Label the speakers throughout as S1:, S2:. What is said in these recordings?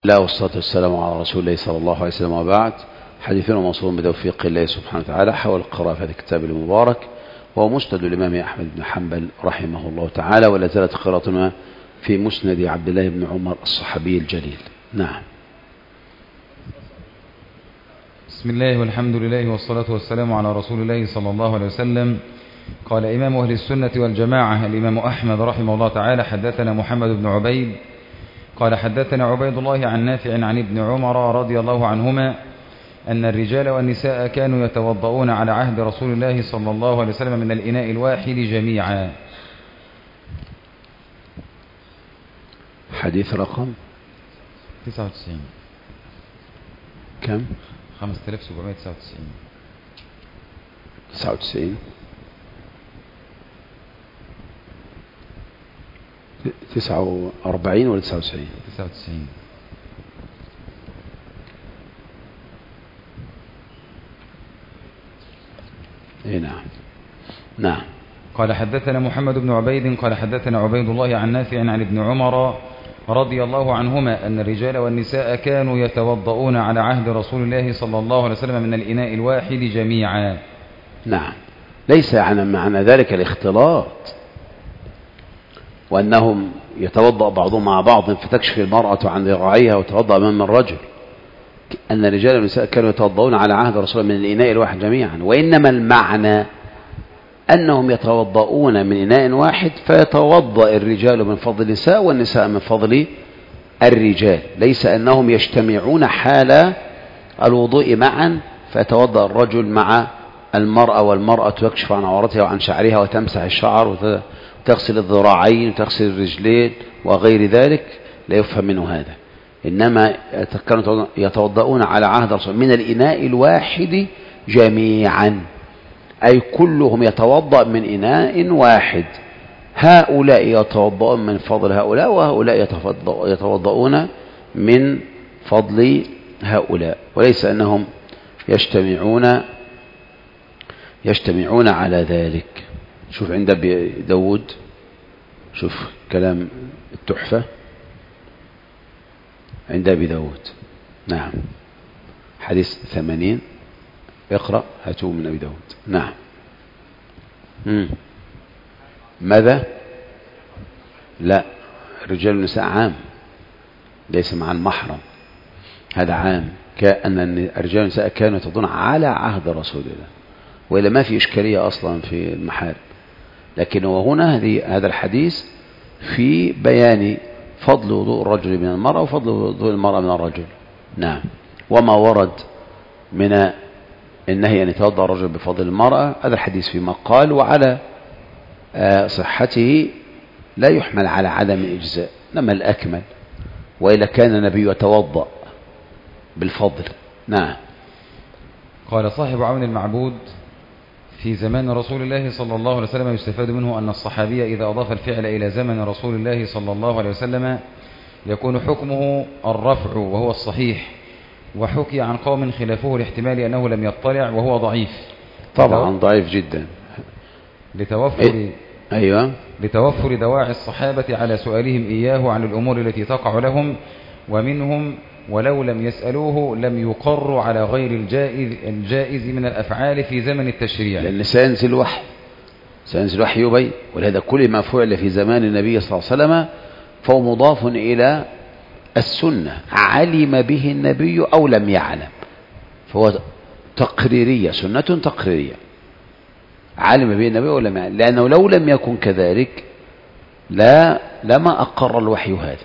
S1: لا، والصلاة والسلام على رسول الله صلى الله عليه وسلم، وبعد. حديثنا موصول بتوفيق الله سبحانه وتعالى حول القراءة في هذا الكتاب المبارك، وهو مسند الإمام أحمد بن حنبل رحمه الله تعالى، ولا زالت قراءتنا في مسند عبد الله بن عمر الصحابي الجليل. نعم.
S2: بسم الله والحمد لله والصلاة والسلام على رسول الله صلى الله عليه وسلم. قال إمام أهل السنة والجماعة الإمام أحمد رحمه الله تعالى: حدثنا محمد بن عبيد قال حدثنا عبيد الله عن نافع عن ابن عمر رضي الله عنهما أن الرجال والنساء كانوا يتوضؤون على عهد رسول الله صلى الله عليه وسلم من الإناء الواحد جميعا.
S1: حديث رقم
S2: 99.
S1: كم؟
S2: 5799.
S1: 99 49 ولا 99؟
S2: 99.
S1: اي نعم. نعم.
S2: قال حدثنا محمد بن عبيد قال حدثنا عبيد الله عن نافع عن ابن عمر رضي الله عنهما أن الرجال والنساء كانوا يتوضؤون على عهد رسول الله صلى الله عليه وسلم من الإناء الواحد جميعا.
S1: نعم. ليس معنى ذلك الاختلاط، وأنهم يتوضأ بعضهم مع بعض فتكشف المرأة عن ذراعيها وتوضأ أمام الرجل. أن الرجال والنساء كانوا يتوضؤون على عهد رسول الله من الإناء الواحد جميعا، وإنما المعنى أنهم يتوضؤون من إناء واحد، فيتوضأ الرجال من فضل النساء والنساء من فضل الرجال، ليس أنهم يجتمعون حال الوضوء معا، فيتوضأ الرجل مع المرأة والمرأة تكشف عن عورتها وعن شعرها وتمسح الشعر وتغسل الذراعين وتغسل الرجلين وغير ذلك، لا يفهم منه هذا. إنما كانوا يتوضؤون على عهد رسول من الإناء الواحد جميعا، أي كلهم يتوضأ من إناء واحد. هؤلاء يتوضؤون من فضل هؤلاء، وهؤلاء يتوضؤون من فضل هؤلاء، وليس أنهم يجتمعون على ذلك. شوف عند أبي داود، شوف كلام التحفة عند أبي داود. نعم. حديث 80. اقرأ، هاتوه من أبي داود. نعم. ماذا؟ لا، الرجال والنساء عام، ليس مع المحرم، هذا عام. كأن الرجال والنساء كانوا يتوضؤون على عهد رسول الله، وإلا ما في إشكالية أصلا في المحارم. لكن وهنا هذا الحديث في بيان فضل وضوء الرجل من المرأة وفضل وضوء المرأة من الرجل. نعم. وما ورد من النهي أن يتوضأ الرجل بفضل المرأة، هذا الحديث في مقال، وعلى صحته لا يحمل على عدم الإجزاء، إنما الأكمل، وإلا كان النبي يتوضأ بالفضل. نعم.
S2: قال صاحب عون المعبود: في زمان رسول الله صلى الله عليه وسلم يستفاد منه أن الصحابي إذا أضاف الفعل إلى زمن رسول الله صلى الله عليه وسلم يكون حكمه الرفع وهو الصحيح، وحكي عن قوم خلافه لاحتمال أنه لم يطلع وهو ضعيف.
S1: طبعا ضعيف جدا.
S2: لتوفر دواعي الصحابة على سؤالهم إياه عن الأمور التي تقع لهم، ومنهم ولو لم يسألوه لم يقروا على غير الجائز من الأفعال في زمن التشريع،
S1: لأن سينزل وحي يبين. ولهذا كل ما فعل في زمان النبي صلى الله عليه وسلم فهو مضاف إلى السنة، علم به النبي أو لم يعلم، فهو تقريرية، سنة تقريرية، علم به النبي أو لم يعلم، لأنه لو لم يكن كذلك لما أقر الوحي هذا.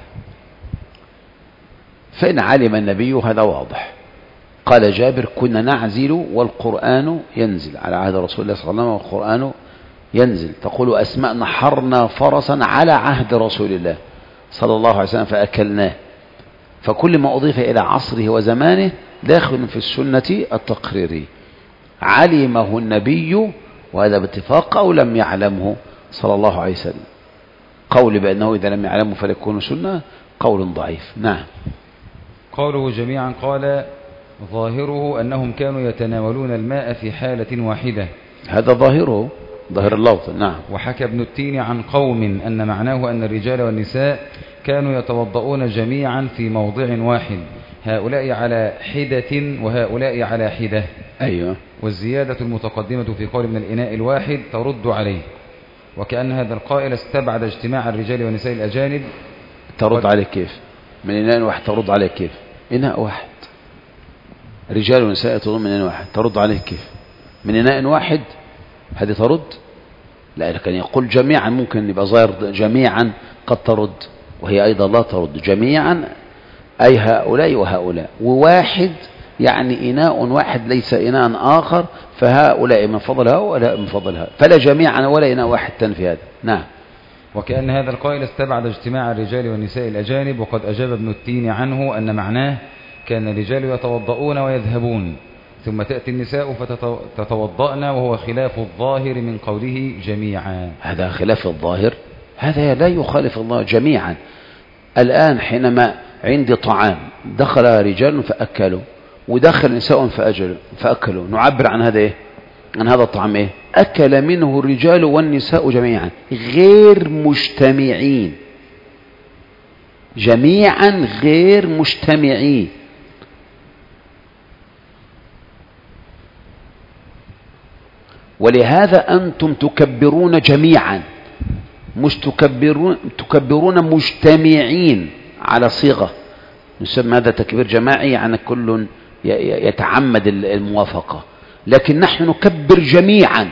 S1: فإن علم النبي هذا واضح. قال جابر: كنا نعزل والقرآن ينزل، على عهد رسول الله صلى الله عليه وسلم والقرآن ينزل. تقول أسماء: نحرنا فرسا على عهد رسول الله صلى الله عليه وسلم فأكلناه. فكل ما أضيف إلى عصره وزمانه داخل في السنة التقريرية، علمه النبي وهذا باتفاق أو لم يعلمه صلى الله عليه وسلم. قول بأنه إذا لم يعلمه فليكون سنة قول ضعيف. نعم.
S2: قوله جميعا قال: ظاهره أنهم كانوا يتناولون الماء في حالة واحدة،
S1: هذا ظاهره، ظاهر اللفظ. نعم.
S2: وحكى ابن التين عن قوم أن معناه أن الرجال والنساء كانوا يتوضؤون جميعا في موضع واحد، هؤلاء على حدة وهؤلاء على حدة.
S1: أيوة.
S2: والزيادة المتقدمة في قول من الإناء الواحد ترد عليه، وكأن هذا القائل استبعد اجتماع الرجال والنساء الأجانب.
S1: ترد عليه كيف؟ من إناء واحد ترد عليه كيف؟ إناء واحد، رجال ونساء تظن من إناء واحد، ترد عليه كيف؟ من إناء واحد هذه ترد؟ لا، لكن يقول جميعا ممكن يبقى ظاهر جميعا قد ترد، وهي أيضا لا ترد. جميعا أي هؤلاء وهؤلاء، وواحد يعني إناء واحد ليس إناء آخر، فهؤلاء من فضل هؤلاء من فضل هؤلاء، فلا جميعا ولا إناء واحد تنفي هذا. نعم.
S2: وكأن هذا القائل استبعد اجتماع الرجال والنساء الأجانب، وقد أجاب ابن التين عنه أن معناه كان الرجال يتوضؤون ويذهبون، ثم تأتي النساء فتتوضأن، وهو خلاف الظاهر من قوله جميعا.
S1: هذا خلاف الظاهر، هذا لا يخالف الله جميعا. الآن حينما عندي طعام دخل رجال فأكلوا ودخل نساء فأكلوا، نعبر عن هذا إيه؟ عن هذا الطعام إيه؟ أكل منه الرجال والنساء جميعا غير مجتمعين، جميعا غير مجتمعين. ولهذا أنتم تكبرون جميعا، مش تكبرون مجتمعين على صيغة نسمى هذا تكبير جماعي، يعني كل يتعمد الموافقة، لكن نحن نكبر جميعا.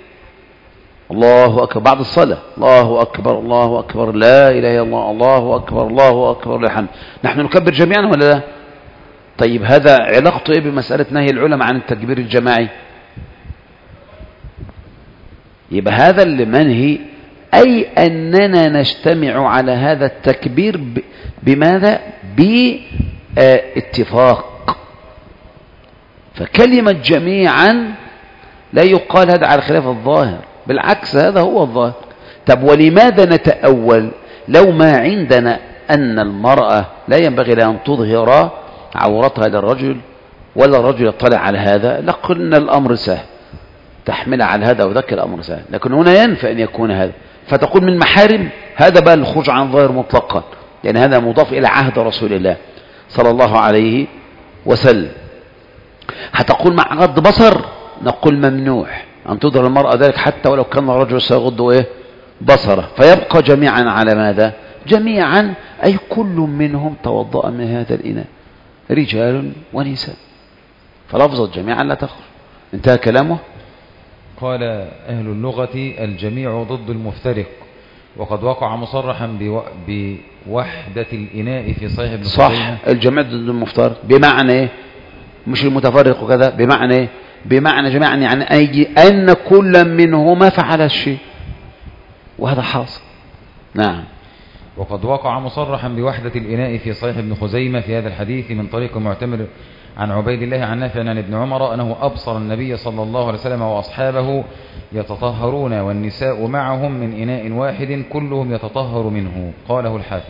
S1: الله أكبر بعد الصلاة، الله أكبر الله أكبر لا إله إلا الله، الله أكبر الله أكبر للحمد، نحن نكبر جميعا ولا لا؟ طيب هذا علاقته إيه بمسألة نهي العلماء عن التكبير الجماعي؟ يبقى هذا اللي منهي، أي أننا نجتمع على هذا التكبير بماذا؟ باتفاق. فكلمة جميعا لا يقال هذا على خلاف الظاهر، بالعكس هذا هو الظاهر. طب ولماذا نتأول لو ما عندنا أن المرأة لا ينبغي لها أن تظهر عورتها للرجل ولا الرجل يطلع على هذا؟ لقلنا الأمر سهل، تحمل على هذا وذاك الأمر سهل، لكن هنا ينفع أن يكون هذا، فتقول من محارم، هذا بقى الخروج عن ظاهر مطلقا، يعني هذا مضاف إلى عهد رسول الله صلى الله عليه وسلم. هتقول مع غض بصر، نقول ممنوع أن تظهر المرأة ذلك حتى ولو كان الرجل سيغض إيه؟ بصره، فيبقى جميعا على ماذا؟ جميعا أي كل منهم توضأ من هذا الإناء، رجال ونساء، فلفظة جميعا لا تخرج. انتهى كلامه.
S2: قال أهل اللغة الجميع ضد المفترق، وقد وقع مصرحا بوحدة الإناء في صحيح ابن خزيمة.
S1: صح، الجميع ضد المفترق بمعنى إيه؟ مش المتفرق وكذا، بمعنى إيه؟ بمعنى جميعا يعني أن كل منهما فعل الشيء، وهذا حاصل. نعم.
S2: وقد وقع مصرحا بوحدة الإناء في صحيح ابن خزيمة في هذا الحديث من طريق معتمر عن عبيد الله عن نافع عن ابن عمر أنه أبصر النبي صلى الله عليه وسلم وأصحابه يتطهرون والنساء معهم من إناء واحد كلهم يتطهر منه. قاله الحافظ.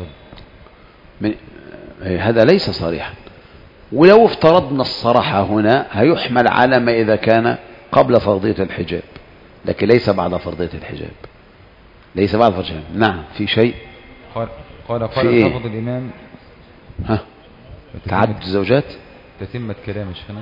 S1: هذا ليس صريحا، ولو افترضنا الصراحة هنا هيحمل على ما إذا كان قبل فرضية الحجاب، لكن ليس بعد فرضية الحجاب، ليس بعد فرضية الحجاب. نعم. في شيء
S2: قال الحافظ الإمام
S1: تعدد الزوجات
S2: تتمة كلام شيخنا.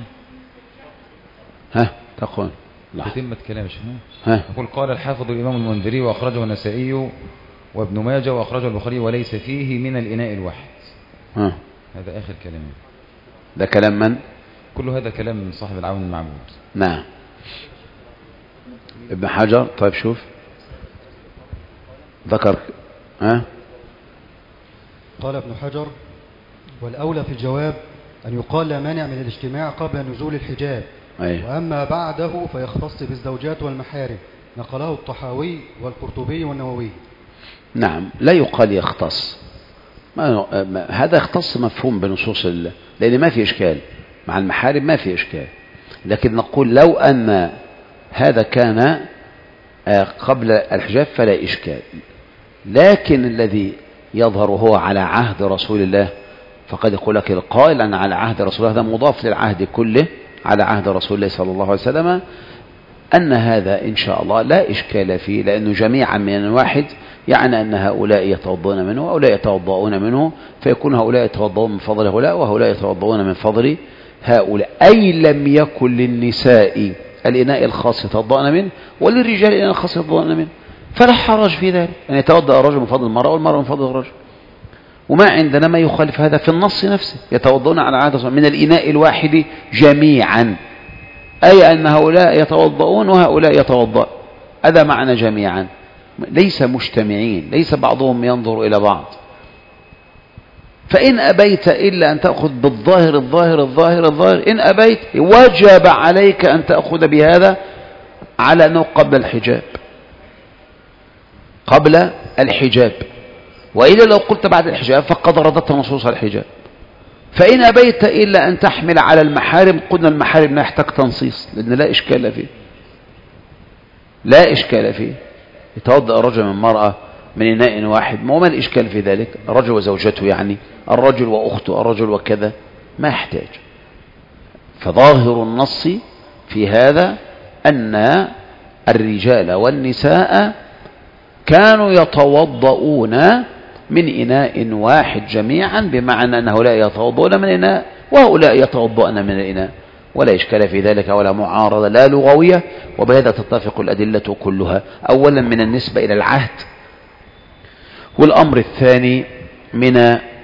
S1: تقول
S2: تتمة كلام شيخنا. يقول قال الحافظ الإمام المنذري وأخرجه النسائي وابن ماجه وأخرجه البخاري وليس فيه من الإناء الواحد. هذا آخر كلام.
S1: ده كلام من؟
S2: كل هذا كلام صاحب العون المعبود.
S1: نعم. ابن حجر. طيب شوف ذكر
S3: قال ابن حجر والأولى في الجواب أن يقال لا مانع من الاجتماع قبل نزول الحجاب. أيه. وأما بعده فيختص بالزوجات والمحارم، نقله الطحاوي والقرطبي والنووي.
S1: نعم. لا يقال يختص، هذا يختص مفهوم بنصوص لأن ما في إشكال مع المحارم، ما في إشكال، لكن نقول لو أن هذا كان قبل الحجاب فلا إشكال، لكن الذي يظهر هو على عهد رسول الله، فقد يقول لك القائل أن على عهد رسول الله، هذا مضاف للعهد كله، على عهد رسول الله صلى الله عليه وسلم، أن هذا إن شاء الله لا إشكال فيه، لأنه جميعا من واحد يعني أن هؤلاء يتوضؤون منه وهؤلاء يتوضؤون منه، فيكون هؤلاء يتوضؤون من فضل هؤلاء وهؤلاء يتوضؤون من فضل هؤلاء. أي لم يكن للنساء الإناء الخاص يتوضؤن منه وللرجال الإناء الخاص يتوضؤن منه، فلا حرج في ذلك أن يتوضأ الرجل من فضل المرأة والمرأة من فضل الرجل. وما عندنا ما يخالف هذا في النص نفسه، يتوضؤون على عهد من الإناء الواحد جميعا، أي أن هؤلاء يتوضؤون وهؤلاء يتوضأ، هذا معنى جميعا، ليس مجتمعين، ليس بعضهم ينظر إلى بعض. فإن أبيت إلا أن تأخذ بالظاهر الظاهر الظاهر الظاهر، إن أبيت وجب عليك أن تأخذ بهذا على أنه قبل الحجاب، قبل الحجاب، وإلا لو قلت بعد الحجاب فقد رددت نصوص الحجاب. فإن أبيت إلا أن تحمل على المحارم، قلنا المحارم لا يحتاج تنصيص لأن لا إشكال فيه، لا إشكال فيه. يتوضأ الرجل من المرأة من إناء واحد، ما الإشكال في ذلك؟ الرجل وزوجته، يعني الرجل وأخته، الرجل وكذا، ما يحتاج. فظاهر النص في هذا أن الرجال والنساء كانوا يتوضؤون من إناء واحد جميعا، بمعنى أن هؤلاء يتوضؤون من إناء وهؤلاء يتوضؤون من الإناء، ولا إشكال في ذلك ولا معارضة لا لغوية. وبهذا تتفق الأدلة كلها، أولا من النسبة إلى العهد، والأمر الثاني من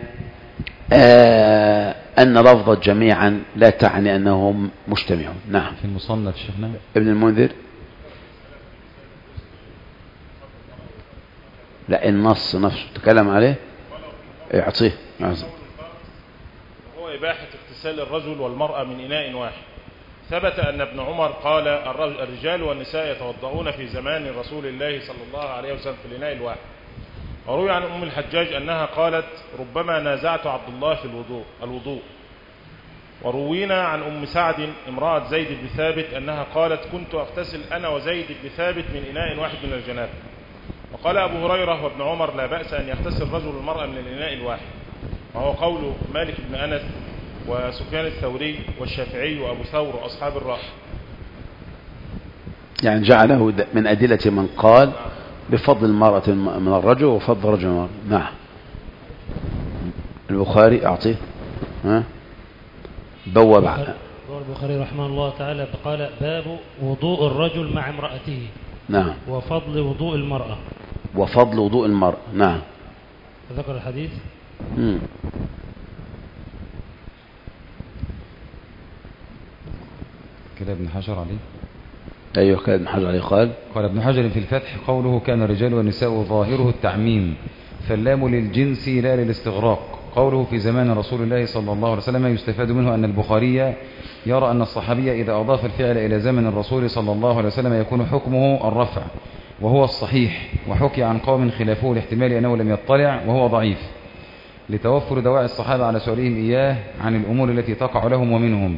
S1: أن لفظ جميعا لا تعني أنهم مجتمعون. نعم.
S2: في المصنف شيخنا
S1: ابن المنذر، لا النص نفسه تكلم عليه، اعطيه.
S4: هو إباحة اغتسال الرجل والمرأة من إناء واحد. ثبت أن ابن عمر قال الرجال والنساء يتوضؤون في زمان رسول الله صلى الله عليه وسلم في الإناء الواحد. وروي عن أم الحجاج أنها قالت ربما نازعت عبد الله في الوضوء. وروينا عن أم سعد امرأة زيد بن ثابت أنها قالت كنت أغتسل أنا وزيد بن ثابت من إناء واحد من الجنابة. وقال أبو هريرة وابن عمر لا بأس أن يغتسل الرجل والمرأة من الإناء الواحد، وهو قول مالك بن أنس وسفيان الثوري والشافعي وأبو ثور وأصحاب الرأي.
S1: يعني جعله من أدلة من قال بفضل المرأة من الرجل وفضل الرجل من المرأة. نعم. البخاري أعطيه بواب
S5: البخاري رحمه الله تعالى قال باب وضوء الرجل مع امرأته.
S1: نعم.
S5: وفضل وضوء المرأة.
S1: وفضل وضوء المرأة. نعم.
S5: ذكر الحديث.
S2: كده ابن حجر عليه.
S1: أيوه كده ابن حجر عليه قال
S2: ابن حجر في الفتح قوله كان الرجال والنساء ظاهره التعميم، فاللام للجنس لا للاستغراق. قوله في زمان رسول الله صلى الله عليه وسلم يستفاد منه أن البخاري يرى أن الصحابي إذا أضاف الفعل إلى زمن الرسول صلى الله عليه وسلم يكون حكمه الرفع، وهو الصحيح. وحكي عن قوم خلافه لاحتمال أنه لم يطلع وهو ضعيف، لتوفر دواعي الصحابة على سؤالهم إياه عن الأمور التي تقع لهم ومنهم،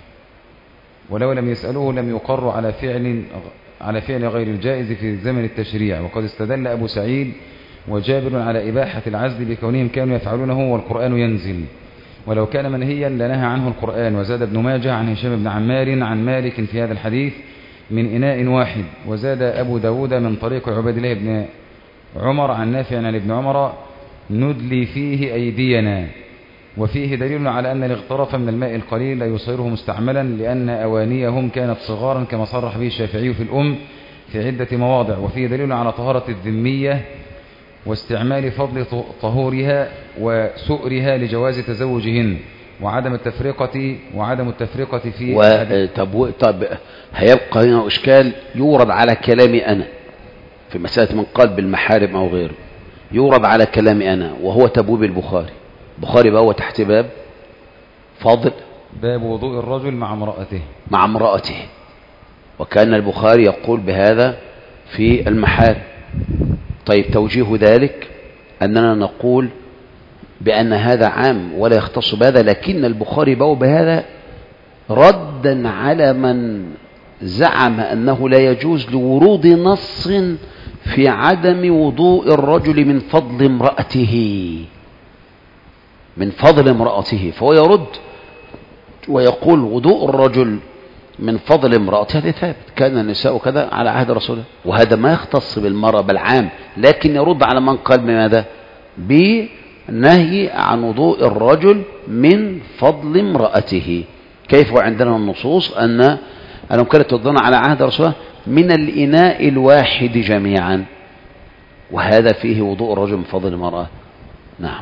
S2: ولو لم يسألوه لم يقروا على فعل غير الجائز في زمن التشريع. وقد استدل أبو سعيد وجابر على إباحة العزل بكونهم كانوا يفعلونه والقرآن ينزل، ولو كان منهيا لنهى عنه القرآن. وزاد ابن ماجه عن هشام بن عمار عن مالك في هذا الحديث من إناء واحد. وزاد أبو داود من طريق عباد الله بن عمر عن نافع عن ابن عمر ندلي فيه أيدينا. وفيه دليل على أن الاغتراف من الماء القليل لا يصيره مستعملا، لأن أوانيهم كانت صغارا كما صرح به الشافعي في الأم في عدة مواضع. وفيه دليل على طهارة الذمية واستعمال فضل طهورها وسؤرها لجواز تزوجهن وعدم التفرقة في
S1: طب هيبقى هنا إشكال يورد على كلامي أنا في مسألة من قال بالمحارم أو غيره، يورد على كلامي أنا وهو تبويب البخاري. البخاري بقى هو تحت باب فاضل
S2: باب وضوء الرجل
S1: مع امرأته، وكان البخاري يقول بهذا في المحارم. طيب توجيه ذلك أننا نقول بأن هذا عام ولا يختص بهذا، لكن البخاري بقى بهذا ردا على من زعم أنه لا يجوز لورود نص في عدم وضوء الرجل من فضل امرأته، فهو يرد ويقول وضوء الرجل من فضل امرأتها هذا ثابت، كان النساء كذا على عهد رسول الله، وهذا ما يختص بالمرأة بل عام، لكن يرد على من قال بماذا؟ بنهي عن وضوء الرجل من فضل امرأته. كيف وعندنا النصوص أنهم كانوا يتوضؤون على عهد رسول الله من الإناء الواحد جميعا، وهذا فيه وضوء الرجل من فضل المرأة. نعم.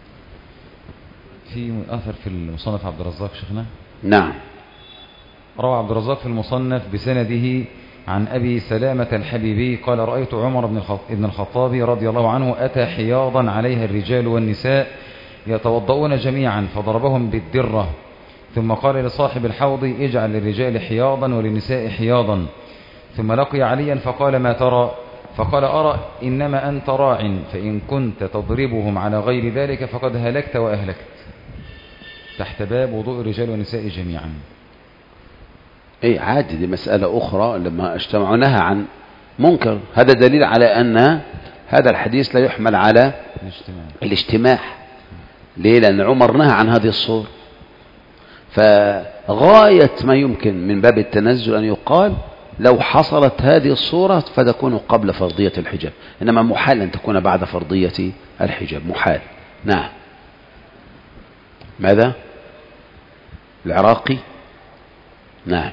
S2: في أثر في المصنف عبد الرزاق شيخنا.
S1: نعم.
S2: روى عبد الرزاق في المصنف بسنده عن أبي سلامة الحبيبي قال رأيت عمر بن الخطاب رضي الله عنه أتى حياضا عليها الرجال والنساء يتوضؤون جميعا فضربهم بالدرة، ثم قال لصاحب الحوض اجعل للرجال حياضا وللنساء حياضا، ثم لقي عليا فقال ما ترى؟ فقال أرى إنما أنت راع، فإن كنت تضربهم على غير ذلك فقد هلكت وأهلكت. تحت باب وضوء الرجال والنساء جميعا.
S1: اي عادي، دي مسألة أخرى لما اجتمعوا نهى عن منكر، هذا دليل على أن هذا الحديث لا يحمل على الاجتماع. ليه؟ لأن عمر نهى عن هذه الصور، فغاية ما يمكن من باب التنزل أن يقال لو حصلت هذه الصورة فتكون قبل فرضية الحجاب، إنما محال أن تكون بعد فرضية الحجاب، محال. نعم. ماذا؟ العراقي. نعم.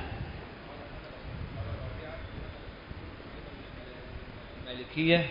S6: المالكية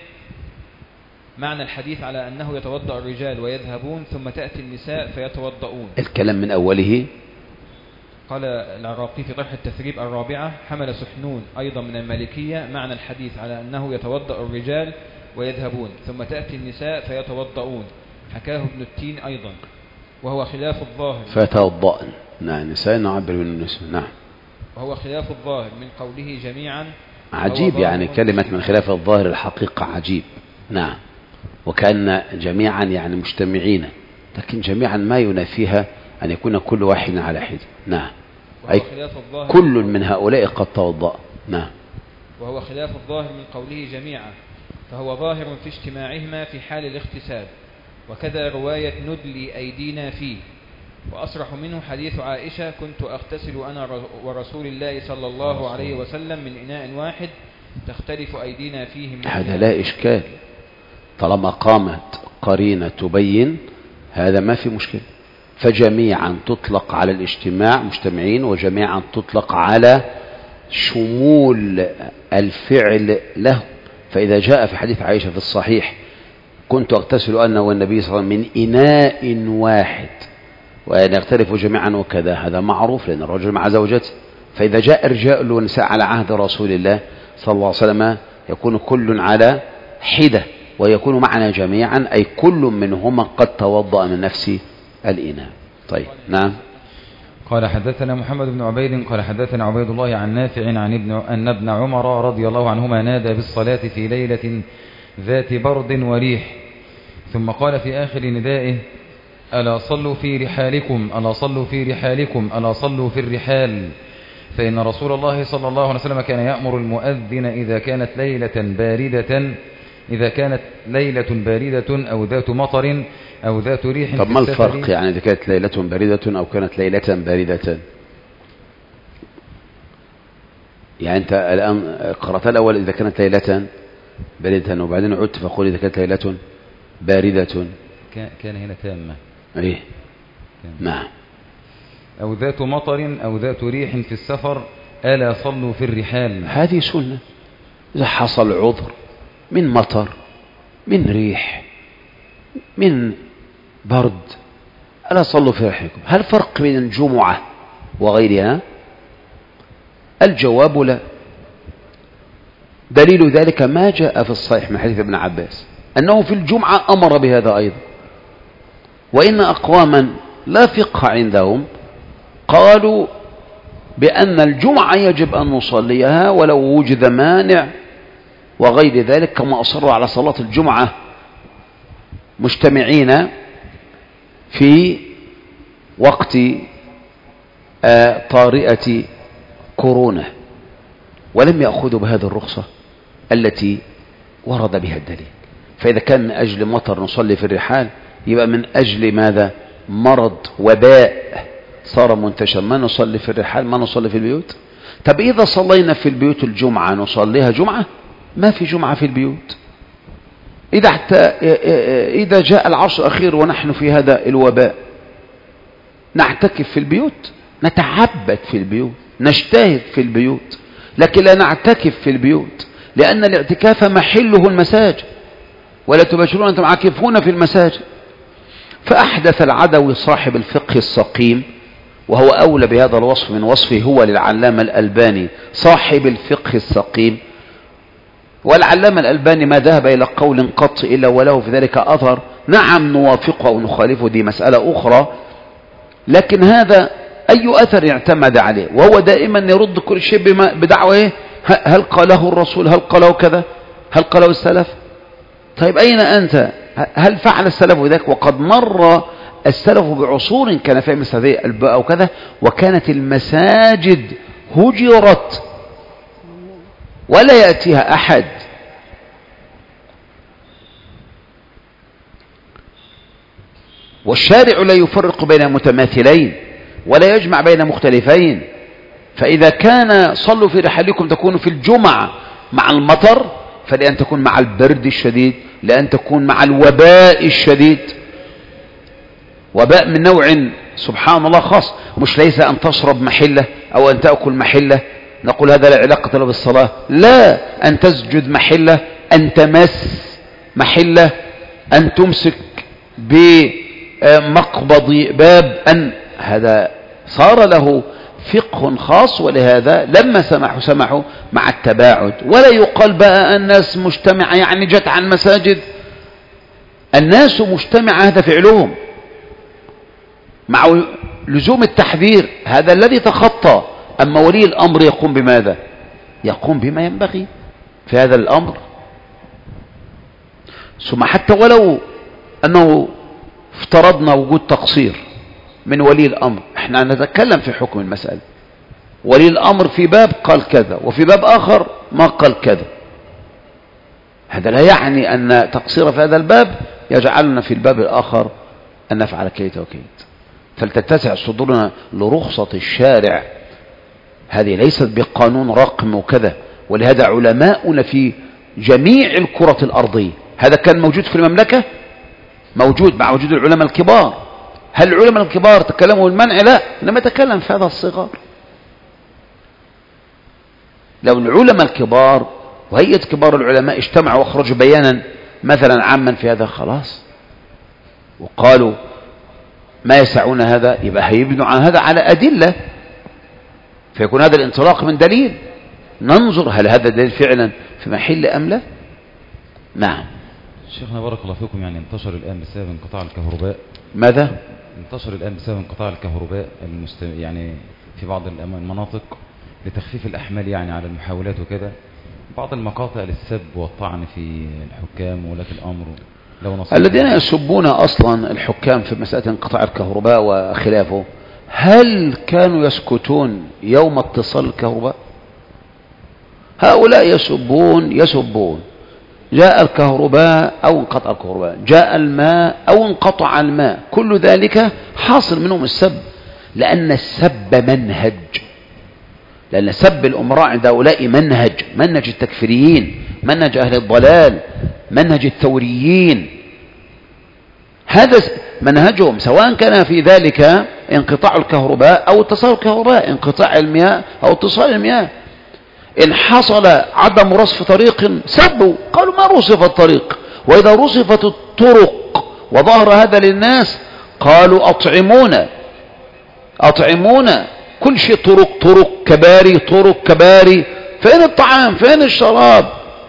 S6: معنى الحديث على أنه يتوضأ الرجال ويذهبون ثم تأتي النساء فيتوضؤون.
S1: الكلام من أوله.
S6: قال العراقي في طرح التثريب الرابعة حمل سحنون أيضا من المالكية معنى الحديث على أنه يتوضأ الرجال ويذهبون ثم تأتي النساء فيتوضؤون، حكاه ابن التين أيضا وهو خلاف الظاهر.
S1: فيتوضأن. نعم. نساء نعبر من النساء. نعم.
S6: وهو خلاف الظاهر من قوله جميعا.
S1: عجيب، يعني كلمة من خلاف الظاهر الحقيقة عجيب. نعم. وكأن جميعا يعني مجتمعين، لكن جميعا ما ينافيها أن يكون كل واحد على حد. نعم. أي كل من هؤلاء قد توضأ. نعم.
S6: وهو خلاف الظاهر من قوله جميعا، فهو ظاهر في اجتماعهما في حال الاغتسال، وكذا رواية ندلي أيدينا فيه. وأصرح منه حديث عائشة كنت أغتسل أنا ورسول الله صلى الله عليه وسلم من إناء واحد تختلف أيدينا فيه من
S1: هذا لا إشكال، طالما قامت قرينة تبين هذا ما في مشكلة. فجميعا تطلق على الاجتماع مجتمعين، وجميعا تطلق على شمول الفعل له. فإذا جاء في حديث عائشة في الصحيح كنت أغتسل أنا والنبي صلى الله عليه وسلم من إناء واحد وأن يختلفوا جميعا وكذا، هذا معروف لأن الرجل مع زوجته. فإذا جاء الرجال والنساء على عهد رسول الله صلى الله عليه وسلم يكون كل على حدة، ويكون معنا جميعا أي كل منهما قد توضأ من نفس الإناء. طيب. نعم.
S2: قال حدثنا محمد بن عبيد قال حدثنا عبيد الله عن نافع أن ابن عمر رضي الله عنهما نادى بالصلاة في ليلة ذات برد وريح، ثم قال في آخر ندائه ألا صلوا في رحالكم ألا صلوا في رحالكم ألا صلوا في الرحال، فإن رسول الله صلى الله عليه وسلم كان يأمر المؤذن إذا كانت ليلة باردة أو ذات مطر أو ذات ريح.
S1: طب ما الفرق يعني إذا كانت ليلة باردة أو كانت ليلة باردة؟ يعني أنت الآن قرأت الأول إذا كانت ليلة باردة، وبعدين عدت فقول إذا كانت ليلة باردة.
S2: كان هنا تامة.
S1: إيه. نعم.
S2: أو ذات مطر أو ذات ريح في السفر ألا صلوا في الرحال.
S1: هذه سنة. إذا حصل عذر من مطر من ريح من برد ألا صلوا في رحالكم. هل فرق بين الجمعة وغيرها؟ الجواب لا. دليل ذلك ما جاء في الصحيح من حديث ابن عباس أنه في الجمعة أمر بهذا أيضا. وإن أقواما لا فقه عندهم قالوا بأن الجمعة يجب أن نصليها ولو وجد مانع وغير ذلك، كما أصروا على صلاة الجمعة مجتمعين في وقت طارئة كورونا، ولم يأخذوا بهذه الرخصة التي ورد بها الدليل. فإذا كان من أجل مطر نصلي في الرحال، يبقى من أجل ماذا؟ مرض وباء صار منتشر ما نصلي في الرحال، ما نصلي في البيوت. طب إذا صلينا في البيوت الجمعة نصليها جمعة؟ ما في جمعة في البيوت. إذا جاء العصر الأخير ونحن في هذا الوباء نعتكف في البيوت، نتعبد في البيوت، نجتهد في البيوت، لكن لا نعتكف في البيوت، لأن الاعتكاف محله المساجد، ولا تباشرون أنتم عاكفون في المساجد. فأحدث العدوي صاحب الفقه السقيم، وهو أولى بهذا الوصف من وصفه هو للعلامة الألباني صاحب الفقه السقيم، والعلامة الألباني ما ذهب إلى قول قط إلا وله في ذلك أثر، نعم نوافقه أو نخالفه دي مسألة أخرى، لكن هذا أي أثر اعتمد عليه، وهو دائما يرد كل شيء بدعوة إيه؟ هل قاله الرسول؟ هل قاله كذا؟ هل قاله السلف؟ طيب أين أنت؟ هل فعل السلف ذلك؟ وقد مر السلف بعصور كان فيها مثل هذه الباء أو كذا، وكانت المساجد هجرت ولا يأتيها أحد. والشارع لا يفرق بين متماثلين ولا يجمع بين مختلفين، فإذا كان صلوا في رحالكم تكونوا في الجمعة مع المطر، فلأن تكون مع البرد الشديد، لأن تكون مع الوباء الشديد، وباء من نوع سبحان الله خاص، مش ليس أن تشرب محلة أو أن تأكل محلة نقول هذا لا علاقة له بالصلاة، لا، أن تسجد محلة، أن تمس محلة، أن تمسك بمقبض باب، أن هذا صار له فقه خاص، ولهذا لما سمحوا مع التباعد. ولا يقال بقى الناس مجتمعة يعني جت عن مساجد، الناس مجتمعة هذا فعلهم مع لزوم التحذير، هذا الذي تخطى. أما ولي الأمر يقوم بماذا؟ يقوم بما ينبغي في هذا الأمر. ثم حتى ولو أنه افترضنا وجود تقصير من ولي الأمر، احنا نتكلم في حكم المسألة. ولي الأمر في باب قال كذا وفي باب آخر ما قال كذا، هذا لا يعني أن تقصير في هذا الباب يجعلنا في الباب الآخر أن نفعل كيت وكيت. فلتتسع صدورنا لرخصة الشارع، هذه ليست بقانون رقم وكذا. ولهذا علماؤنا في جميع الكرة الأرضية، هذا كان موجود في المملكة، موجود مع وجود العلماء الكبار. هل العلماء الكبار تكلموا بالمنع؟ لا، لما تكلم في هذا الصغار. لو العلماء الكبار وهيئة كبار العلماء اجتمعوا واخرجوا بيانا مثلا عاما في هذا خلاص، وقالوا ما يسعون هذا، يبقى هيبنوا عن هذا على أدلة، فيكون هذا الانطلاق من دليل، ننظر هل هذا الدليل فعلا في محل أم لا. نعم.
S2: شيخنا بارك الله فيكم، يعني انتشر الآن بسبب انقطاع الكهرباء.
S1: ماذا؟
S2: انتشر الآن بسبب انقطاع الكهرباء يعني في بعض المناطق لتخفيف الأحمال يعني على المحاولات وكده، بعض المقاطع للسب والطعن في الحكام وولاة الأمر.
S1: الذين يسبون أصلا الحكام في مسألة انقطاع الكهرباء وخلافه، هل كانوا يسكتون يوم اتصال الكهرباء؟ هؤلاء يسبون، جاء الكهرباء أو انقطع الكهرباء، جاء الماء أو انقطع الماء، كل ذلك حاصل منهم السب، لأن السب منهج، لأن سب الأمراء عند هؤلاء منهج التكفيريين، منهج أهل الضلال، منهج الثوريين، هذا منهجهم، سواء كان في ذلك انقطاع الكهرباء أو اتصال الكهرباء، انقطاع المياه أو اتصال المياه. إن حصل عدم رصف طريق سبوا، قالوا ما رصف الطريق، وإذا رصفت الطرق وظهر هذا للناس قالوا أطعمونا، كل شيء طرق كباري، فين الطعام؟ فين الشراب؟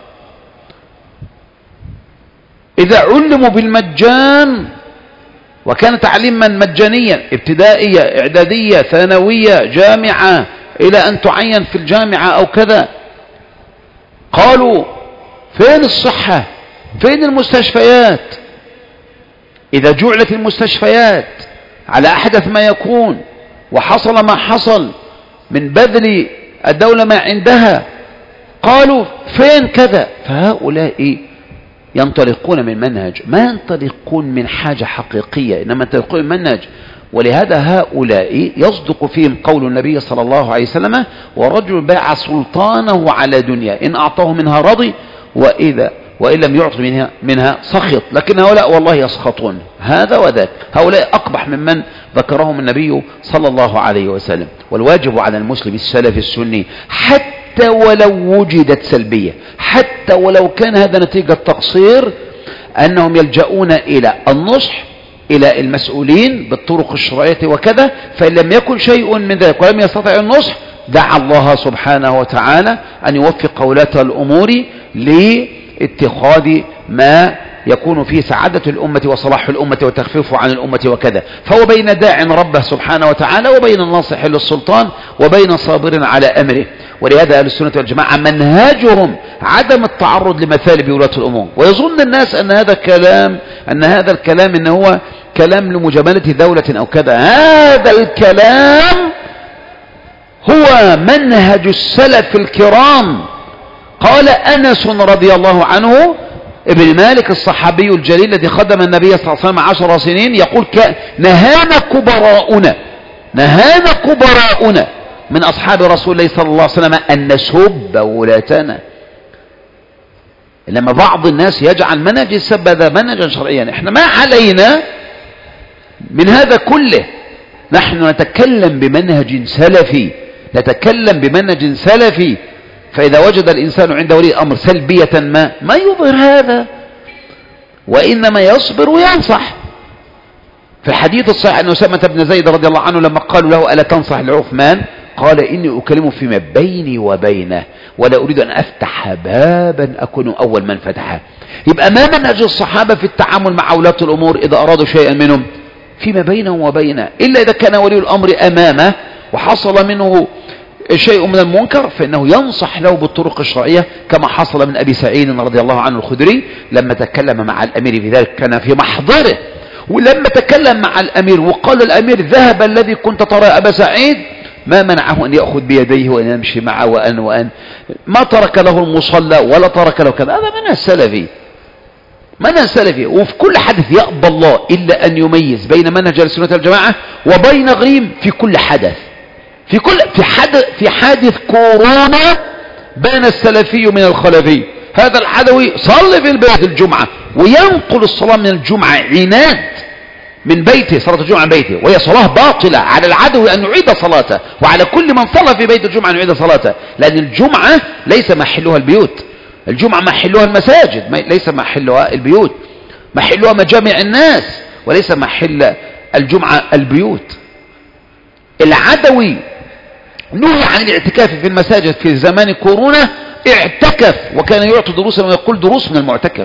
S1: إذا علموا بالمجان وكان تعليما مجانيا، ابتدائية، إعدادية، ثانوية، جامعة، إلى أن تعين في الجامعة أو كذا، قالوا فين الصحة؟ فين المستشفيات؟ إذا جعلت المستشفيات على أحدث ما يكون وحصل ما حصل من بذل الدولة ما عندها، قالوا فين كذا؟ فهؤلاء ينطلقون من منهج، ما ينطلقون من حاجة حقيقية، إنما ينطلقون من منهج ولهذا هؤلاء يصدق فيهم قول النبي صلى الله عليه وسلم: ورجل باع سلطانه على دنيا إن أعطاه منها رضي وإن لم يعط منها سخط. لكن هؤلاء والله يسخطون، هذا وذاك، هؤلاء أقبح ممن ذكرهم النبي صلى الله عليه وسلم. والواجب على المسلم السلف السني حتى ولو وجدت سلبية، حتى ولو كان هذا نتيجة تقصير، أنهم يلجؤون إلى النصح إلى المسؤولين بالطرق الشرعية وكذا. فإن لم يكن شيء من ذلك ولم يستطع النصح، دعا الله سبحانه وتعالى أن يوفق ولاة الأمور لاتخاذ ما يكون فيه سعادة الأمة وصلاح الأمة وتخفيف عن الأمة وكذا. فهو بين داع ربه سبحانه وتعالى وبين ناصح للسلطان وبين صابر على أمره. ولهذا أهل السنة والجماعة منهاجهم عدم التعرض لمثالب ولاة الأمور. ويظن الناس أن هذا الكلام إن هو كلام لمجاملة دولة أو كذا. هذا الكلام هو منهج السلف الكرام. قال أنس رضي الله عنه ابن مالك الصحابي الجليل الذي خدم النبي صلى الله عليه وسلم 10 سنين، يقول: نهانا كبراؤنا من أصحاب رسول الله صلى الله عليه وسلم أن نسب ولاتنا. لما بعض الناس يجعل منهج السب هذا منهجا شرعيا، احنا ما علينا من هذا كله. نحن نتكلم بمنهج سلفي. فإذا وجد الإنسان عند ولي الأمر سلبية ما يظهر هذا، وإنما يصبر وينصح. في الحديث الصحيح أن أسامة بن زيد رضي الله عنه لما قالوا له: ألا تنصح لعثمان؟ قال: إني أكلم فيما بيني وبينه ولا أريد أن أفتح بابا أكون أول من فتحه. يبقى ما منهج الصحابة في التعامل مع ولاة الأمور إذا أرادوا شيئا منهم فيما بينهم وبينه، إلا إذا كان ولي الأمر أمامه وحصل منه شيء من المنكر فإنه ينصح له بالطرق الشرعية، كما حصل من أبي سعيد رضي الله عنه الخدري لما تكلم مع الأمير في ذلك كان في محضره. ولما تكلم مع الأمير وقال الأمير: ذهب الذي كنت ترى أبا سعيد، ما منعه أن يأخذ بيديه وأن يمشي معه وأن ما ترك له المصلى ولا ترك له كذا. هذا منهج سلفي. وفي كل حدث يأبى الله إلا أن يميز بين منهج السنة والجماعة وبين غيم في كل حدث. في حادث كورونا بين السلفي من الخلفي. هذا العدوي صلي في البيت الجمعة وينقل الصلاة من الجمعة عناد من بيته، صلاة الجمعة من بيته، وهي صلاة باطلة. على العدوي أن يعيد صلاته، وعلى كل من صلى في بيت الجمعة أن يعيد صلاته، لأن الجمعة ليس محلها البيوت، الجمعة محلها المساجد، ليس محلها البيوت، محلها مجامع الناس وليس محل الجمعة البيوت. العدوي نهي عن الاعتكاف في المساجد في زمان كورونا، اعتكف وكان يعطي دروسا ويقول دروس من المعتكف.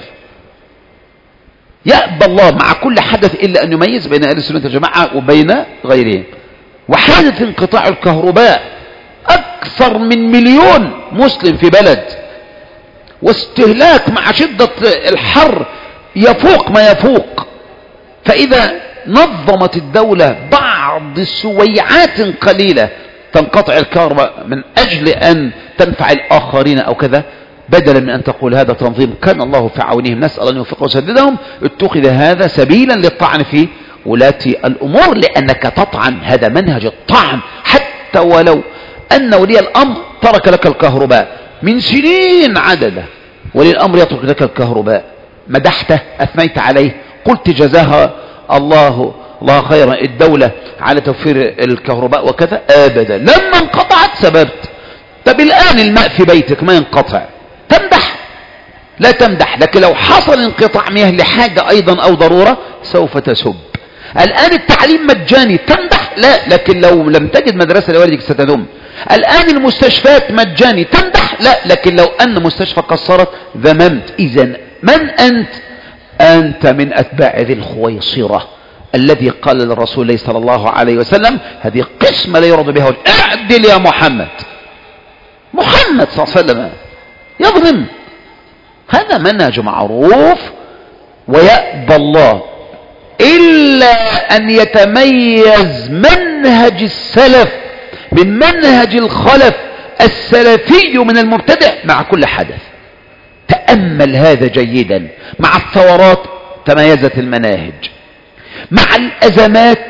S1: يأبى الله مع كل حدث إلا أن يميز بين أهل السنة والجماعة وبين غيرهم. وحادث انقطاع الكهرباء، أكثر من 1,000,000 مسلم في بلد، واستهلاك مع شدة الحر يفوق ما يفوق. فإذا نظمت الدولة بعض سويعات قليلة تنقطع الكهرباء من أجل أن تنفع الآخرين أو كذا، بدلا من أن تقول هذا تنظيم كان الله في عونهم، نسأل أن يوفقه ويسددهم، اتخذ هذا سبيلا للطعن في ولاة الأمور، لأنك تطعن. هذا منهج الطعن. حتى ولو أن ولي الأمر ترك لك الكهرباء من سنين عددة، ولي الأمر يترك لك الكهرباء، مدحته، أثنيت عليه، قلت جزاها الله خيرا الدولة على توفير الكهرباء وكذا، أبدا. لما انقطعت سببت. طب الآن الماء في بيتك ما ينقطع، تمدح؟ لا تمدح. لكن لو حصل انقطاع مياه لحاجة أيضا أو ضرورة سوف تسب. الآن التعليم مجاني، تمدح؟ لا. لكن لو لم تجد مدرسة لوالدك ستذم. الآن المستشفيات مجاني، تمدح؟ لا. لكن لو أن مستشفى قصرت ذممت. إذن من أنت؟ أنت من أتباع ذي الخويصرة الذي قال للرسول صلى الله عليه وسلم: هذه قسمة لا يرضى بها، اعدل يا محمد صلى الله عليه وسلم يظلم. هذا منهج معروف. ويأبى الله إلا أن يتميز منهج السلف من منهج الخلف السلفي من المبتدع مع كل حدث. تأمل هذا جيدا. مع الثورات تميزت المناهج، مع الأزمات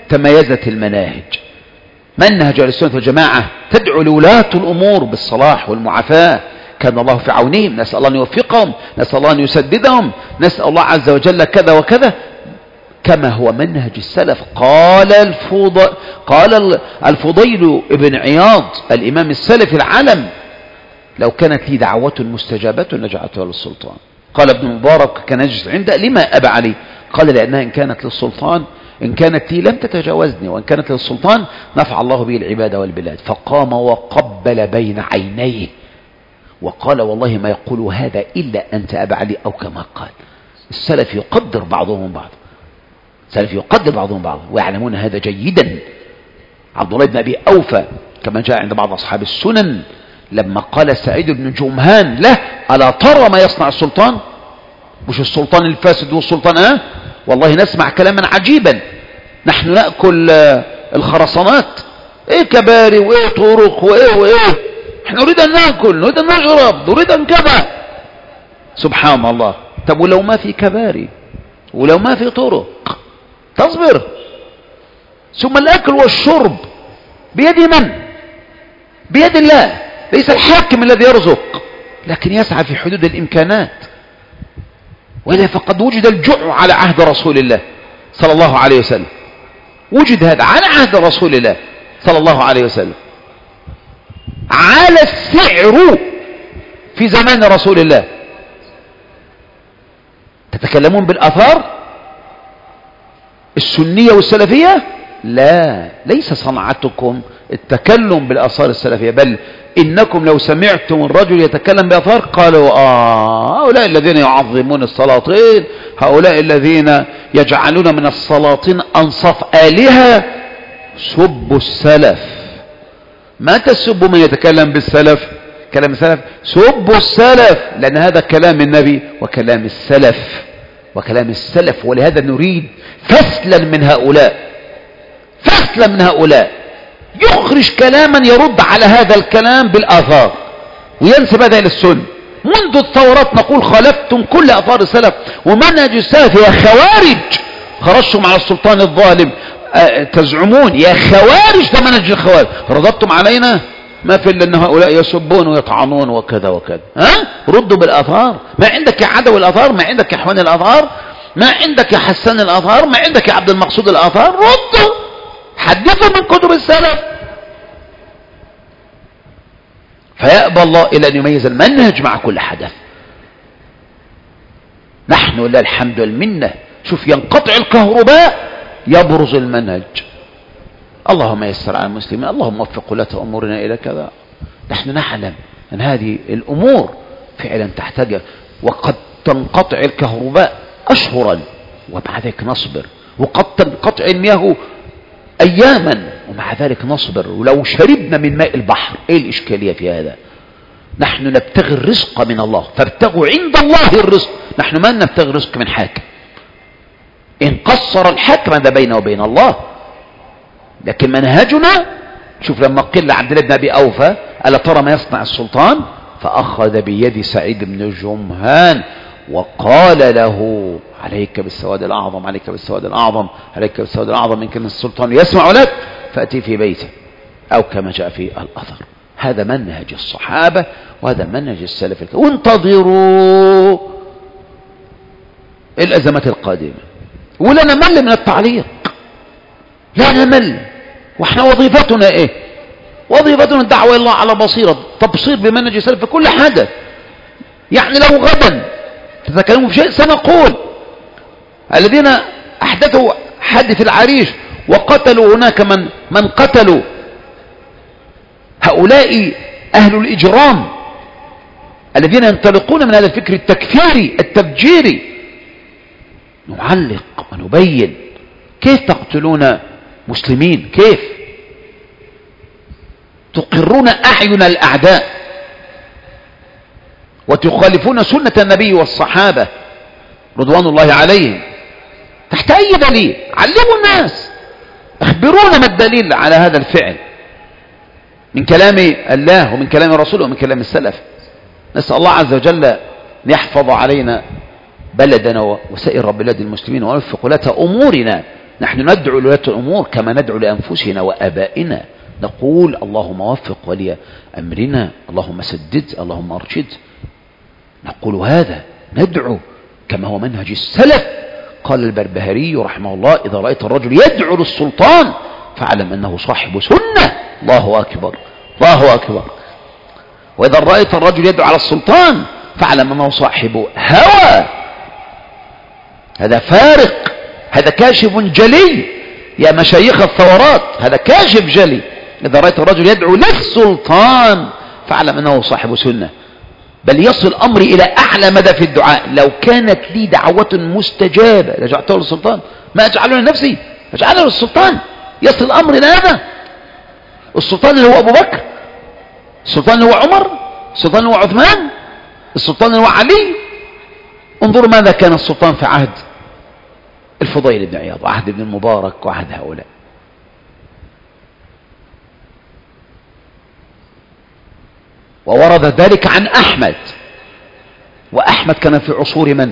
S1: تميزت المناهج. منهج أهل السنة والجماعة تدعو لولاة الأمور بالصلاح والمعافاة، كان الله في عونهم، نسأل الله أن يوفقهم، نسأل الله أن يسددهم، نسأل الله عز وجل كذا وكذا، كما هو منهج السلف. قال الفضيل ابن عياض الإمام السلفي العالم: لو كانت لي دعوة مستجابة لجعلتها للسلطان. قال ابن مبارك كان يجلس عنده: لما أبى علي؟ قال: لأنها إن كانت للسلطان، إن كانت لي لم تتجاوزني، وإن كانت للسلطان نفع الله به العباد والبلاد. فقام وقبل بين عينيه وقال: والله ما يقول هذا إلا أنت أبا علي، أو كما قال. السلف يقدر بعضهم بعض، السلف يقدر بعضهم بعض ويعلمون هذا جيدا. عبد الله بن أبي أوفى كما جاء عند بعض أصحاب السنن لما قال سعيد بن جمهان له: ألا ترى ما يصنع السلطان؟ مش السلطان الفاسد والسلطان والله نسمع كلاما عجيبا، نحن نأكل الخرسانات، ايه كباري وايه طرق وايه احنا نريد ان نأكل، نريد ان نشرب، نريد ان كذا. سبحان الله. طب ولو ما في كباري ولو ما في طرق تصبر؟ ثم الأكل والشرب بيد من؟ بيد الله. ليس الحاكم الذي يرزق، لكن يسعى في حدود الإمكانات. وإذا فقد وجد الجوع على عهد رسول الله صلى الله عليه وسلم، وجد هذا على عهد رسول الله صلى الله عليه وسلم. على السعر في زمان رسول الله. تتكلمون بالآثار السنية والسلفية؟ لا، ليس صنعتكم التكلم بالآثار السلفية، بل إنكم لو سمعتم الرجل يتكلم بآثار قالوا هؤلاء الذين يعظمون السلاطين، هؤلاء الذين يجعلون من السلاطين أنصاف آلهة. سبوا السلف، ما تسبوا من يتكلم بالسلف، كلام السلف، سبوا السلف، لأن هذا كلام النبي وكلام السلف وكلام السلف. ولهذا نريد فصلا من هؤلاء، فصلا من هؤلاء يخرج كلاما يرد على هذا الكلام بالآثار وينسب هذا إلى السنة. منذ الثورات نقول: خالفتم كل آثار السلف ومنهج السلف يا خوارج، خرجتم على السلطان الظالم، تزعمون يا خوارج ده منهج الخوارج، رددتم علينا ما في إلا أن هؤلاء يسبون ويطعنون وكذا وكذا. ردوا بالآثار. ما عندك يا عدو الآثار، ما عندك يا حوان الآثار، ما عندك يا حسان الآثار، ما عندك يا عبد المقصود الآثار، ردوا، حدثوا من كتب السلف. فيأبى الله إلا أن يميز المنهج مع كل حدث. نحن لله الحمد والمنة، شوف ينقطع الكهرباء يبرز المنهج. اللهم يسر على المسلمين، اللهم وفق ولاة أمورنا إلى كذا. نحن نعلم أن هذه الأمور فعلا تحتاج، وقد تنقطع الكهرباء أشهرا ومع ذلك نصبر، وقد تنقطع المياه أياما ومع ذلك نصبر. ولو شربنا من ماء البحر، إيه الإشكالية في هذا؟ نحن نبتغي الرزق من الله، فابتغوا عند الله الرزق. نحن ما نبتغي الرزق من حاكم، إن قصر الحاكم هذا بينه وبين الله. لكن منهجنا، شوف لما قيل لعبد الله بن أبي أوفى: ألا ترى ما يصنع السلطان؟ فأخذ بيد سعيد بن جمهان وقال له: عليك بالسواد الأعظم، عليك بالسواد الأعظم، عليك بالسواد الأعظم، إن كان السلطان يسمع لك فأتي في بيته، أو كما جاء في الأثر. هذا منهج الصحابة وهذا منهج السلف. وانتظروا الأزمات القادمة، ولا نمل من التعليق، لا نمل. واحنا وظيفتنا ايه؟ وظيفتنا الدعوة إلى الله على بصيرة، تبصير بمنهج السلف في كل حدث. يعني لو غدا تتكلموا في شيء سنقول: الذين أحدثوا حادث العريش وقتلوا هناك من قتلوا، هؤلاء أهل الإجرام الذين ينطلقون من هذا الفكر التكفيري التفجيري. نعلق ونبين: كيف تقتلون مسلمين؟ كيف تقرون أعين الأعداء وتخالفون سنة النبي والصحابة رضوان الله عليهم؟ تحت أي دليل؟ علموا الناس، اخبرونا ما الدليل على هذا الفعل من كلام الله ومن كلام رسوله ومن كلام السلف. نسأل الله عز وجل أن يحفظ علينا بلدنا وسائر بلاد المسلمين، ويوفق ولاة أمورنا نحن ندعو لولاة الأمور كما ندعو لأنفسنا وآبائنا، نقول اللهم وفق ولي أمرنا، اللهم سدد، اللهم أرشد، نقول هذا، ندعو كما هو منهج السلف. قال البربهاري رحمه الله: إذا رأيت الرجل يدعو للسلطان فاعلم أنه صاحب سنة. الله أكبر، الله أكبر. وإذا رأيت الرجل يدعو على السلطان فاعلم أنه صاحب هوى. هذا فارق، هذا كاشف جلي يا مشايخ الثورات، هذا كاشف جلي. إذا رأيت الرجل يدعو للسلطان فاعلم أنه صاحب سنة، بل يصل أمري إلى أعلى مدى في الدعاء. لو كانت لي دعوة مستجابة لجعلته للسلطان، ما أجعله لنفسي، أجعله للسلطان. يصل الأمر إلى هذا. السلطان اللي هو أبو بكر، السلطان اللي هو عمر، السلطان اللي هو عثمان، السلطان اللي هو علي. انظروا ماذا كان السلطان في عهد الفضيل بن عياض وعهد ابن المبارك وعهد هؤلاء. وورد ذلك عن أحمد، وأحمد كان في عصور من؟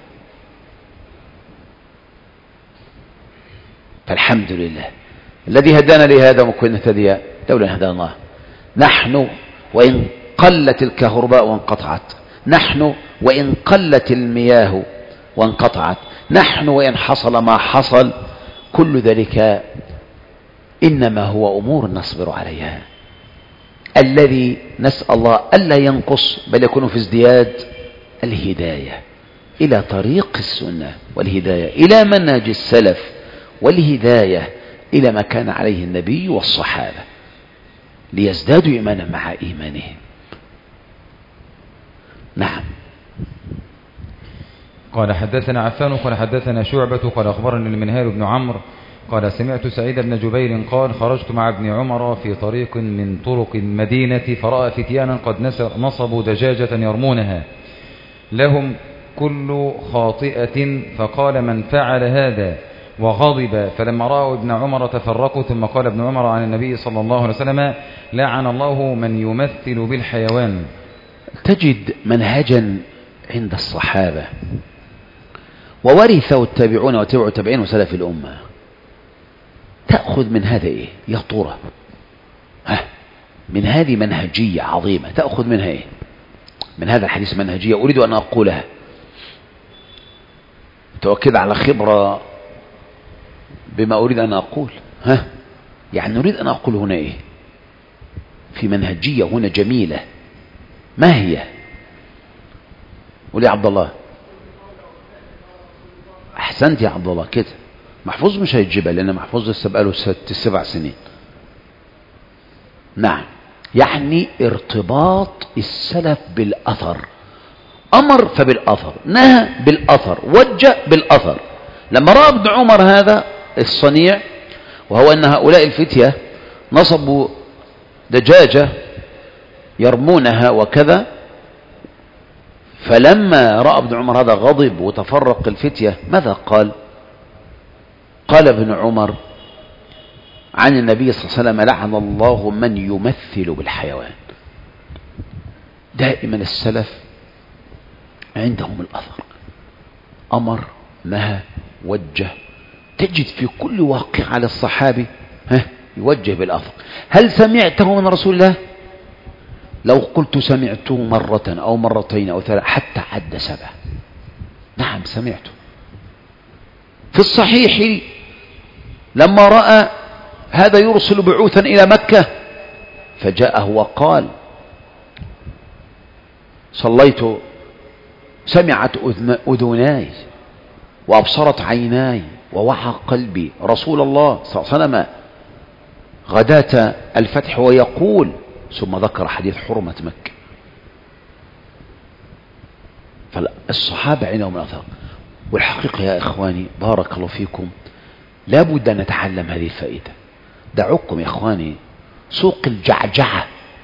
S1: فالحمد لله الذي هدانا لهذا وما كنا نهتدي لولا أن هدانا الله. نحن وإن قلت الكهرباء وانقطعت، نحن وإن قلت المياه وانقطعت، نحن وإن حصل ما حصل، كل ذلك إنما هو أمور نصبر عليها. الذي نسأل الله ألا ينقص بل يكون في ازدياد الهداية إلى طريق السنة، والهداية إلى منهج السلف، والهداية إلى ما كان عليه النبي والصحابة، ليزدادوا إيمانا مع إيمانهم. نعم.
S2: قال حدثنا عفان قال حدثنا شعبة قال أخبرني المنهال بن عمرو قال سمعت سعيد بن جبير قال خرجت مع ابن عمر في طريق من طرق المدينة فرأى فتيانا قد نصبوا دجاجة يرمونها لهم كل خاطئة، فقال من فعل هذا؟ وغضب. فلما رأوا ابن عمر تفرقوا، ثم قال ابن عمر عن النبي صلى الله عليه وسلم: لعن الله من يمثل بالحيوان.
S1: تجد منهجا عند الصحابة وورثه التابعون وتبعوا التابعين وسلف الأمة. تأخذ من هذا إيه يا ترى؟ من هذه منهجية عظيمة تأخذ منها إيه؟ من هذا الحديث منهجية أريد أن أقولها، تؤكد على خبرة بما أريد أن أقول. يعني نريد أن أقول هنا إيه؟ في منهجية هنا جميلة. ما هي؟ قول يا عبد الله. أحسنت يا عبد الله كده. محفوظ مش هيجيبها لأن محفوظ لسه بقاله 7 سنين. نعم، يعني ارتباط السلف بالأثر. أمر فبالأثر، نهى بالأثر، وجه بالأثر. لما رأى ابن عمر هذا الصنيع، وهو أن هؤلاء الفتية نصبوا دجاجة يرمونها وكذا، فلما رأى ابن عمر هذا غضب وتفرق الفتية، ماذا قال؟ قال ابن عمر عن النبي صلى الله عليه وسلم: لعن الله من يمثل بالحيوان. دائما السلف عندهم الأثر، أمر، نهى، وجه. تجد في كل واقع على الصحابي يوجه بالأثر. هل سمعته من رسول الله؟ لو قلت سمعته مرة أو مرتين أو 3 حتى عد 7. نعم سمعته. في الصحيح لما رأى هذا يرسل بعوثا إلى مكة فجاءه وقال: صليت سمعت أذناي وأبصرت عيناي ووعى قلبي رسول الله صلى الله عليه وسلم غداة الفتح ويقول، ثم ذكر حديث حرمة مكة. فالصحابة عندهم الأثر. والحقيقة يا إخواني بارك الله فيكم لا بد أن نتعلم هذه الفائدة. دعوكم يا إخواني سوق الجعجعة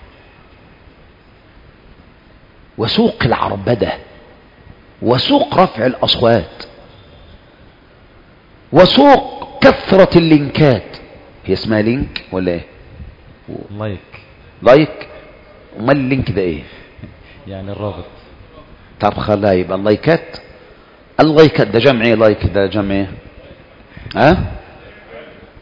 S1: وسوق العربدة وسوق رفع الأصوات وسوق كثرة اللينكات. هي اسمها لينك ولا ايه؟ لايك. امال اللينك ده ايه؟
S2: يعني الرابط.
S1: طب خلاها يبقى اللايكات. اللايكات ده جمع ايه؟ لايك ده جمع ايه؟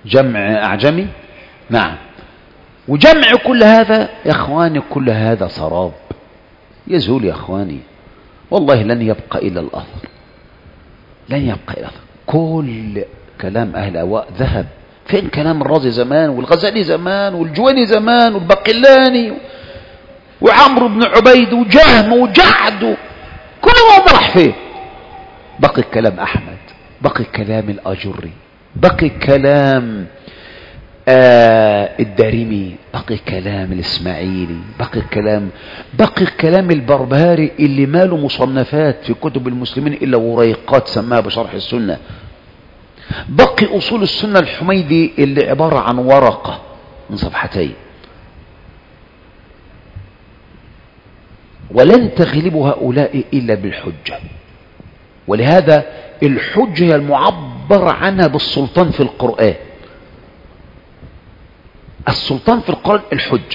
S1: جمع أعجمي. نعم. وجمع كل هذا يا أخواني، كل هذا سراب يزول يا أخواني، والله لن يبقى إلا الأثر، لن يبقى إلا الأثر. كل كلام أهل أواء ذهب. فين كلام الرازي زمان والغزالي زمان والجويني زمان والبقلاني وعمرو بن عبيد وجهم وجعد، كل ما راح فين؟ بقي كلام أحمد، بقي كلام الأجري، بقي كلام الدارمي، بقي كلام الإسماعيلي، بقي كلام البربهاري اللي ماله مصنفات في كتب المسلمين إلا وريقات سماها بشرح السنة. بقي أصول السنة الحميدي اللي عبارة عن ورقة من صفحتين. ولن تغلب هؤلاء إلا بالحجة، ولهذا الحجة هي المعبر عنها بالسلطان في القرآن. السلطان في القرآن الحجة،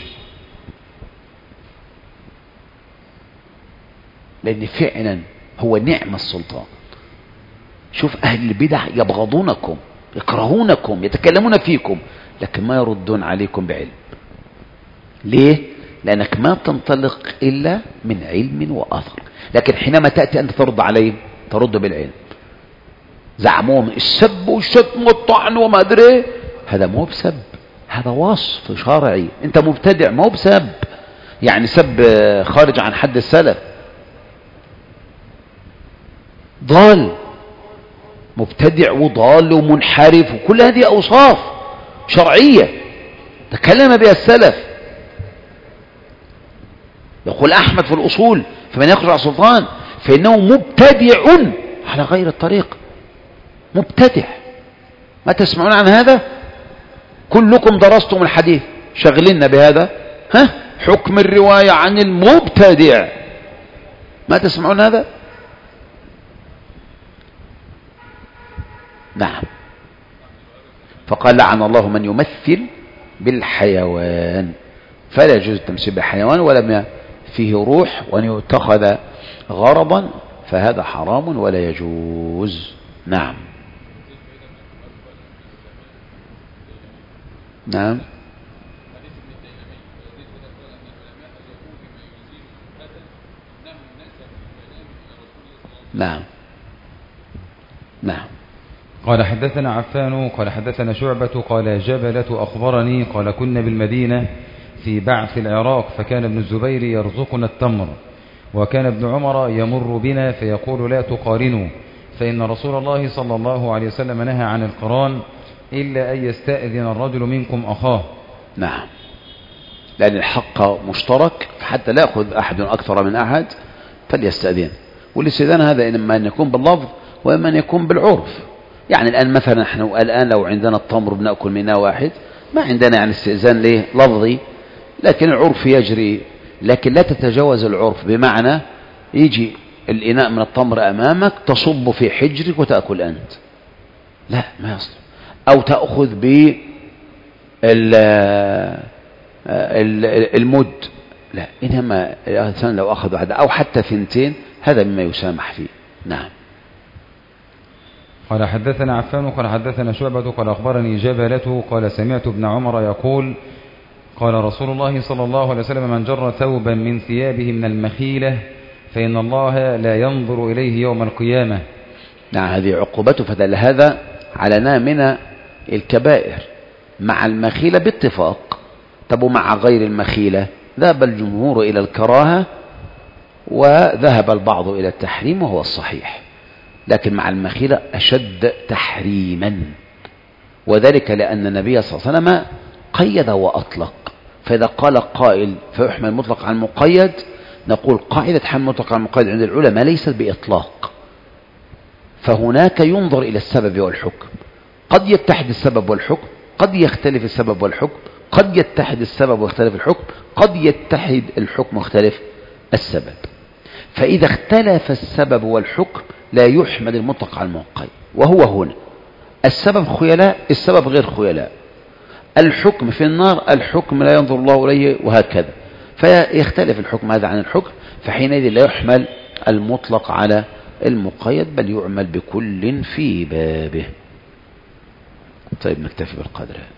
S1: لأن فعلا هو نعم السلطان. شوف أهل البدع يبغضونكم، يكرهونكم، يتكلمون فيكم، لكن ما يردون عليكم بعلم. ليه؟ لأنك ما تنطلق إلا من علم وأثر. لكن حينما تأتي أنت ترد عليهم ترد بالعلم. زعموهم السب والشتم والطعن وما أدري، هذا مو بسب، هذا وصف شرعي. أنت مبتدع، مو بسب يعني سب خارج عن حد السلف. ضال، مبتدع وضال ومنحرف، وكل هذه أوصاف شرعية تكلم بها السلف. يقول أحمد في الأصول: فمن يخرج على السلطان فإنه مبتدع على غير الطريق. مبتدع، ما تسمعون عن هذا؟ كلكم درستم الحديث، شغلنا بهذا. حكم الرواية عن المبتدع، ما تسمعون هذا؟ نعم. فقال: لعن الله من يمثل بالحيوان، فلا يجوز التمثيل بالحيوان ولم فيه روح، وأن يتخذ غرضا فهذا حرام ولا يجوز. نعم. نعم. نعم. نعم.
S2: قال حدثنا عفان قال حدثنا شعبة قال جبلة أخبرني قال كنا بالمدينة في بعث العراق، فكان ابن الزبير يرزقنا التمر، وكان ابن عمر يمر بنا فيقول: لا تقارنوا، فإن رسول الله صلى الله عليه وسلم نهى عن القران إلا أن يستأذن الرجل منكم أخاه.
S1: نعم، لأن الحق مشترك، حتى لا يأخذ أحد أكثر من أحد فليستأذن. والاستئذان هذا إما أن يكون باللفظ وإما أن يكون بالعرف. يعني الآن مثلا نحن الآن لو عندنا التمر بنأكل منه واحد، ما عندنا يعني استئذان ليه لفظي، لكن العرف يجري. لكن لا تتجاوز العرف، بمعنى يجي الإناء من التمر أمامك تصب في حجرك وتأكل أنت، لا، ما يصلح. أو تأخذ المد، لا، إنما الإنسان لو أخذ واحد أو حتى ثنتين هذا مما يسامح فيه. نعم.
S2: قال حدثنا عفان قال حدثنا شعبة قال أخبرني جبلة قال سمعت ابن عمر يقول: قال رسول الله صلى الله عليه وسلم: من جر ثوبا من ثيابه من المخيلة فإن الله لا ينظر إليه يوم القيامة.
S1: نعم، هذه عقوبته. فدل هذا على من الكبائر مع المخيلة باتفاق. طب مع غير المخيلة ذهب الجمهور إلى الكراهة وذهب البعض إلى التحريم، وهو الصحيح. لكن مع المخيلة أشد تحريما، وذلك لأن النبي صلى الله عليه وسلم قيد وأطلق. فإذا قال قائل فيحمل مطلق عن مقيد، نقول قاعدة حمل مطلق عن مقيد عند العلماء ليست بإطلاق. فهناك ينظر إلى السبب والحكم، قد يتحد السبب والحكم، قد يختلف السبب والحكم، قد يتحد السبب ويختلف الحكم، قد يتحد الحكم ويختلف السبب. فإذا اختلف السبب والحكم لا يحمل المطلق على المقيد، وهو هنا السبب خيلاء، السبب غير خيلاء، الحكم في النار، الحكم لا ينظر الله إليه، وهكذا. فيختلف الحكم هذا عن الحكم، فحينئذ لا يحمل المطلق على المقيد، بل يعمل بكل في بابه. طيب نكتفي بالقدر هذا.